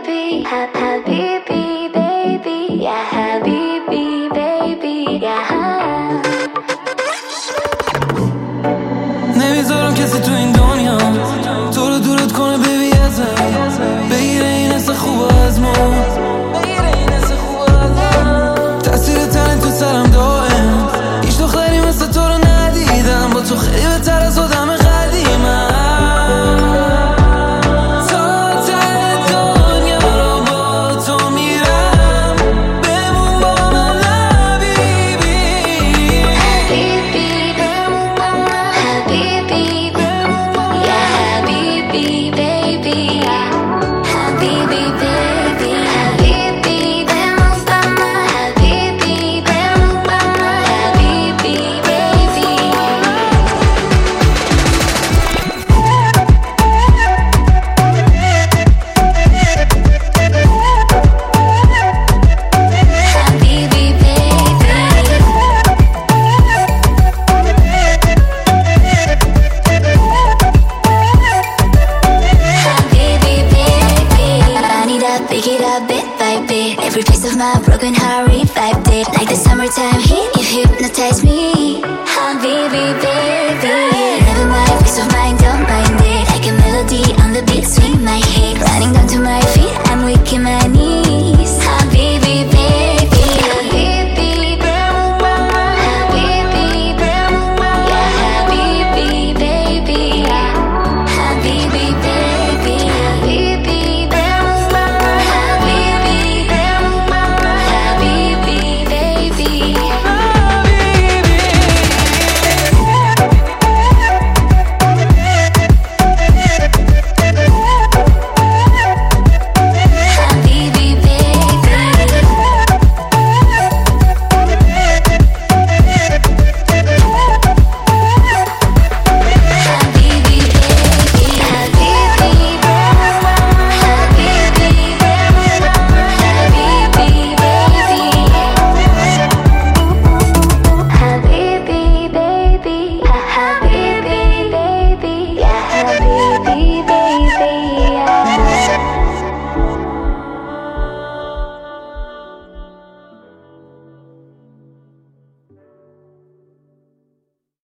حبيبي حبيبي baby يا حبيبي baby يا نمیذارم کسی تو این دنیا تو رو دورت کنه بیبی ازم بگیره این حس خوب از ما تاثیر تنه تو سرم دائم هیچ دختری مثل تو رو ندیدم با تو خیلی بهتر از آدم قدیمم Pick it up bit by bit. Every piece of my broken heart revived it. Like the summertime heat, you hypnotize me. Habibi, baby. Never mind, peace of mind, don't mind it. Like a melody on the beat, swing my head. Running down to